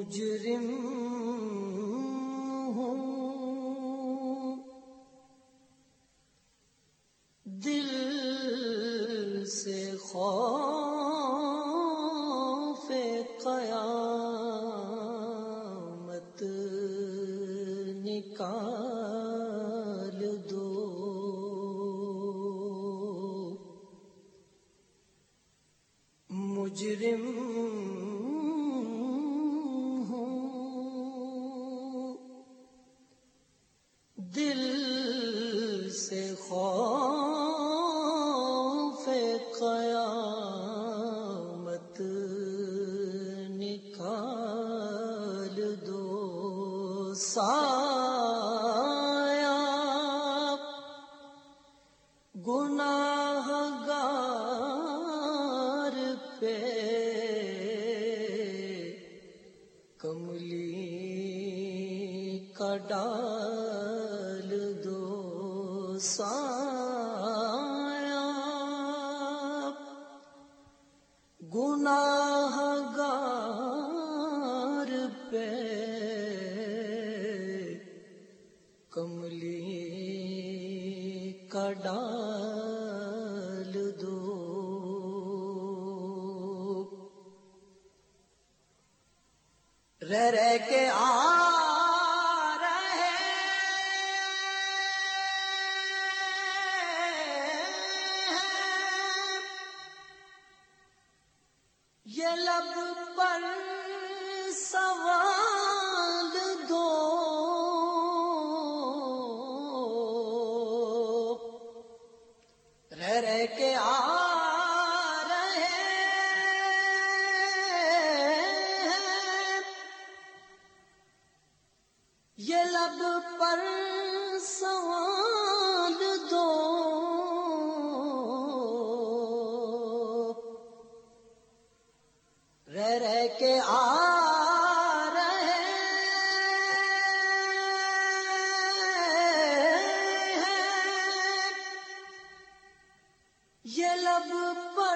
مجرم ہوں دل سے خوف قیامت نکال دو، مجرم دل سے خوف قیامت نکال دو، سایہ گناہگار پہ کملی کا ڈال دو، سایہ گناہگار پہ کملی کا ڈال دو، رہ رہ کے یہ لب پر سوال دو، رہ رہ کے آ رہے ہیں، یہ لب پر سوال دو، رہ رہ کے آ رہے ہیں، یہ لب پر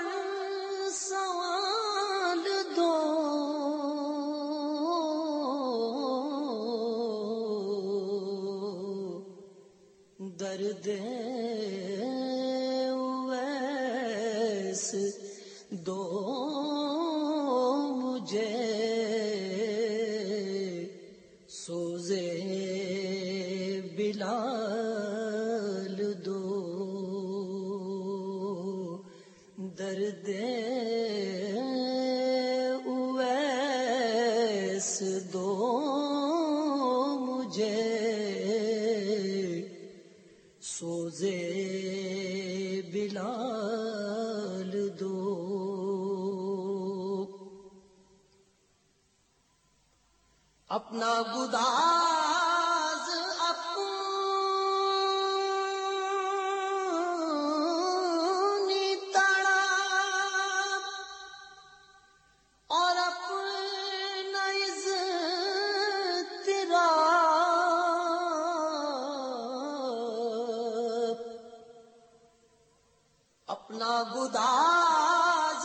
سوال دو، درد اویس دو مجھے، سوزے بلال دو، درد اویس دو مجھے، سوزے بلال دو، اپنا گداز اپنی تڑپ اور اپنا اضطراب، اپنا گداز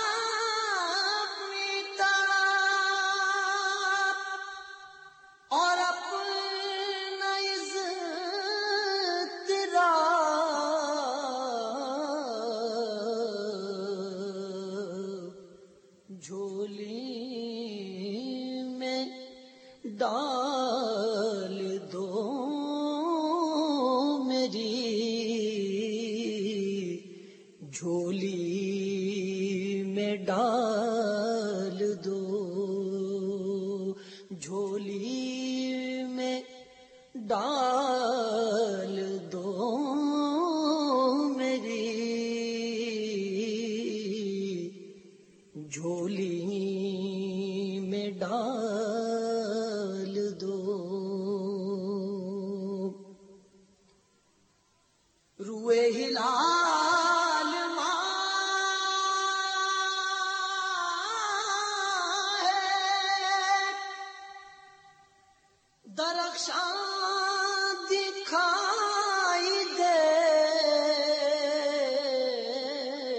اپنی تڑپ اور اپنا اضطراب، جھولی میں ڈال دو میری، جھولی میں ڈال دو، جھولی میں ڈال دو میری، جھولی میں ڈال دو، روئے ہلال درخشاں دکھائی دے،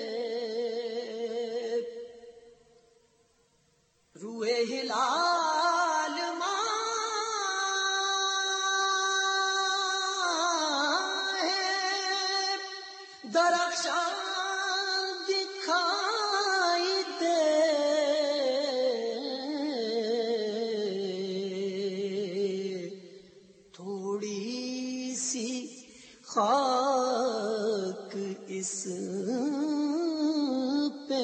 روئے ہلال تماشا دکھائی دے، تھوڑی سی خاک اس پہ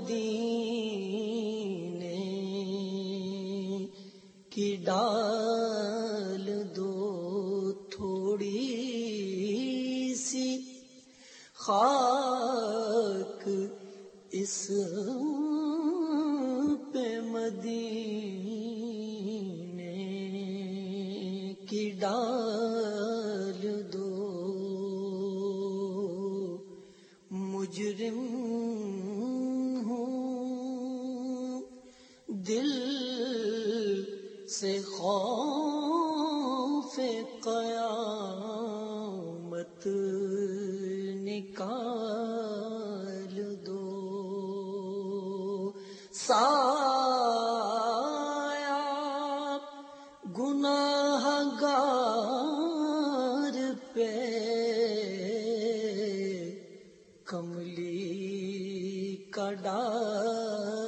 مدینے کی ڈال دو، تھوڑی سی خاک اس پہ مدینے کی ڈال دو، مجرم ہوں دل سے خوف قیامت نکال دو، سایہ گناہگار پہ کملی کا ڈال